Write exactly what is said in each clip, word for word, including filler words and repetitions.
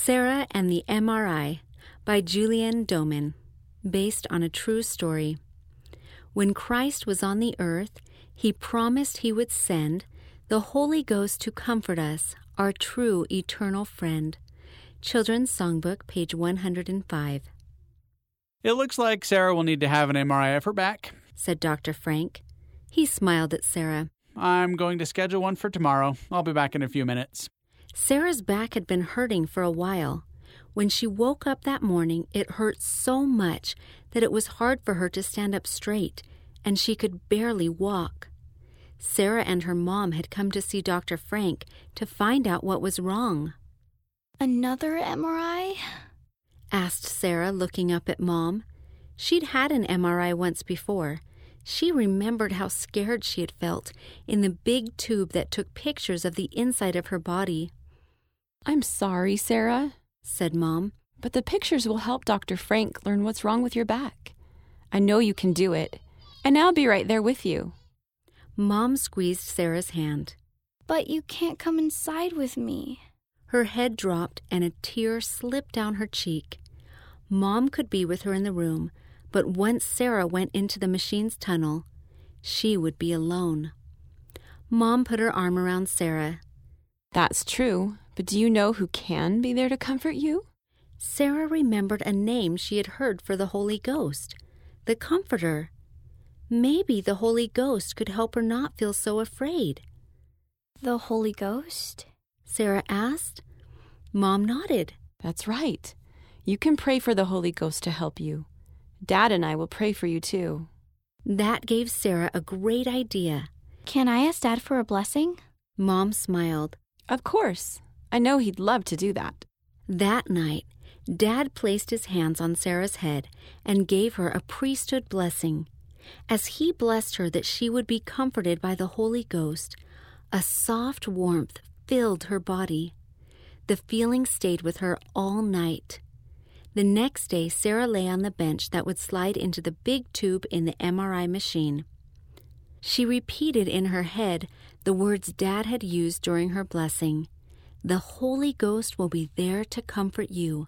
Sarah and the M R I by Julian Doman, based on a true story. When Christ was on the earth, he promised he would send the Holy Ghost to comfort us, our true eternal friend. Children's Songbook, page one hundred five. It looks like Sarah will need to have an M R I of her back, said Doctor Frank. He smiled at Sarah. I'm going to schedule one for tomorrow. I'll be back in a few minutes. Sarah's back had been hurting for a while. When she woke up that morning, it hurt so much that it was hard for her to stand up straight, and she could barely walk. Sarah and her mom had come to see Doctor Frank to find out what was wrong. Another M R I? asked Sarah, looking up at Mom. She'd had an M R I once before. She remembered how scared she had felt in the big tube that took pictures of the inside of her body. I'm sorry, Sarah, said Mom, but the pictures will help Doctor Frank learn what's wrong with your back. I know you can do it, and I'll be right there with you. Mom squeezed Sarah's hand. But you can't come inside with me. Her head dropped and a tear slipped down her cheek. Mom could be with her in the room, but once Sarah went into the machine's tunnel, she would be alone. Mom put her arm around Sarah. That's true, but do you know who can be there to comfort you? Sarah remembered a name she had heard for the Holy Ghost, the Comforter. Maybe the Holy Ghost could help her not feel so afraid. The Holy Ghost? Sarah asked. Mom nodded. That's right. You can pray for the Holy Ghost to help you. Dad and I will pray for you too. That gave Sarah a great idea. Can I ask Dad for a blessing? Mom smiled. Of course. I know he'd love to do that. That night, Dad placed his hands on Sarah's head and gave her a priesthood blessing. As he blessed her that she would be comforted by the Holy Ghost, a soft warmth filled her body. The feeling stayed with her all night. The next day, Sarah lay on the bench that would slide into the big tube in the M R I machine. She repeated in her head the words Dad had used during her blessing. The Holy Ghost will be there to comfort you.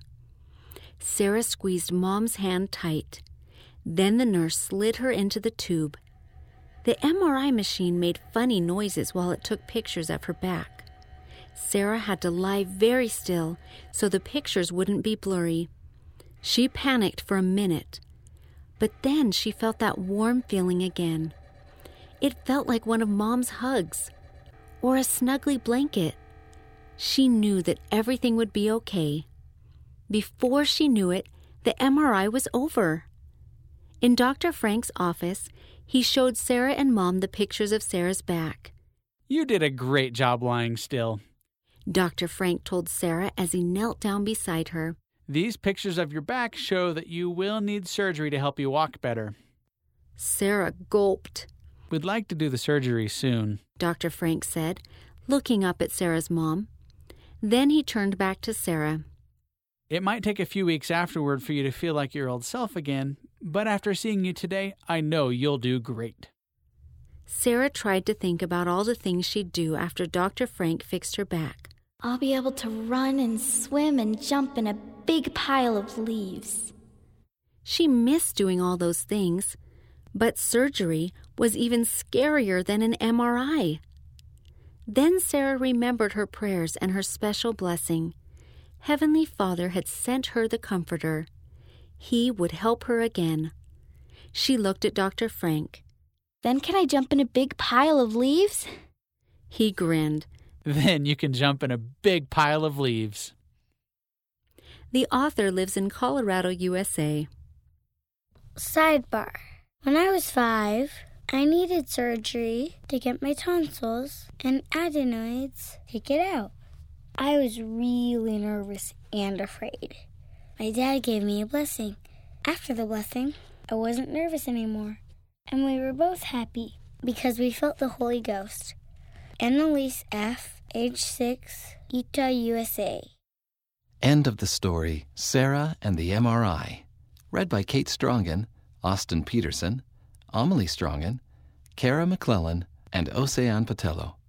Sarah squeezed Mom's hand tight. Then the nurse slid her into the tube. The M R I machine made funny noises while it took pictures of her back. Sarah had to lie very still so the pictures wouldn't be blurry. She panicked for a minute, but then she felt that warm feeling again. It felt like one of Mom's hugs, or a snuggly blanket. She knew that everything would be okay. Before she knew it, the M R I was over. In Doctor Frank's office, he showed Sarah and Mom the pictures of Sarah's back. You did a great job lying still, Doctor Frank told Sarah as he knelt down beside her. These pictures of your back show that you will need surgery to help you walk better. Sarah gulped. We'd like to do the surgery soon, Doctor Frank said, looking up at Sarah's mom. Then he turned back to Sarah. It might take a few weeks afterward for you to feel like your old self again, but after seeing you today, I know you'll do great. Sarah tried to think about all the things she'd do after Doctor Frank fixed her back. I'll be able to run and swim and jump in a big pile of leaves. She missed doing all those things, but surgery was even scarier than an M R I. Then Sarah remembered her prayers and her special blessing. Heavenly Father had sent her the Comforter. He would help her again. She looked at Doctor Frank. Then can I jump in a big pile of leaves? He grinned. Then you can jump in a big pile of leaves. The author lives in Colorado, U S A. Sidebar. When I was five, I needed surgery to get my tonsils and adenoids taken out. I was really nervous and afraid. My dad gave me a blessing. After the blessing, I wasn't nervous anymore, and we were both happy because we felt the Holy Ghost. Annalise F., age six, Utah, U S A. End of the story, Sarah and the M R I. Read by Kate Strongen, Austin Peterson, Amelie Strongen, Kara McClellan, and Ocean Patello.